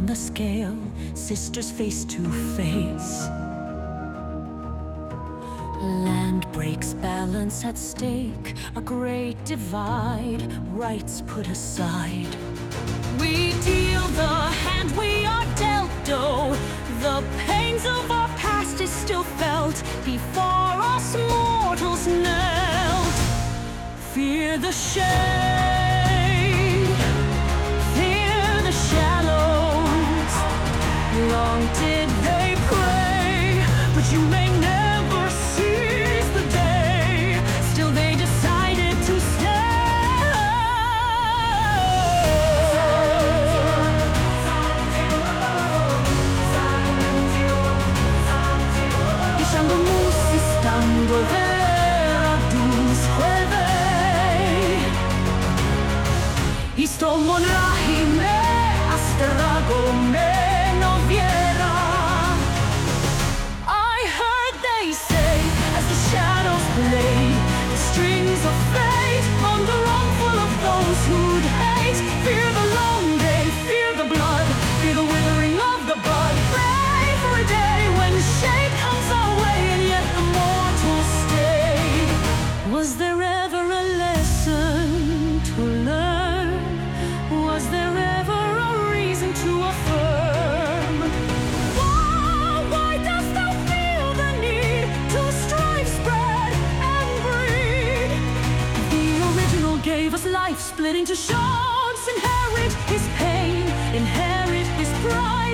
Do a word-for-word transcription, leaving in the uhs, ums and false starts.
the scale, sisters face to face. Land breaks, balance at stake, a great divide, rights put aside. We deal the hand we are dealt, though the pains of our past is still felt. Before us mortals knelt. Fear the shade, fear the shadows. Long did they pray, but you may never seize the day. Still they decided to stay. Lasciandomus stando vera dus jueves. Isto monrahime astrago me no viera. I heard they say, as the shadows play the strings of fate on the wrongful of those who'd hate. Fear the long day, fear the blood, fear the withering of the bud. Pray for a day when shade comes our way and yet the mortals stay. Was there ever a lesson to learn? Was there ever a reason to affirm? Why, why dost thou feel the need to strive, spread, and breed? The original gave us life, split into shards. Inherit his pain, inherit his pride.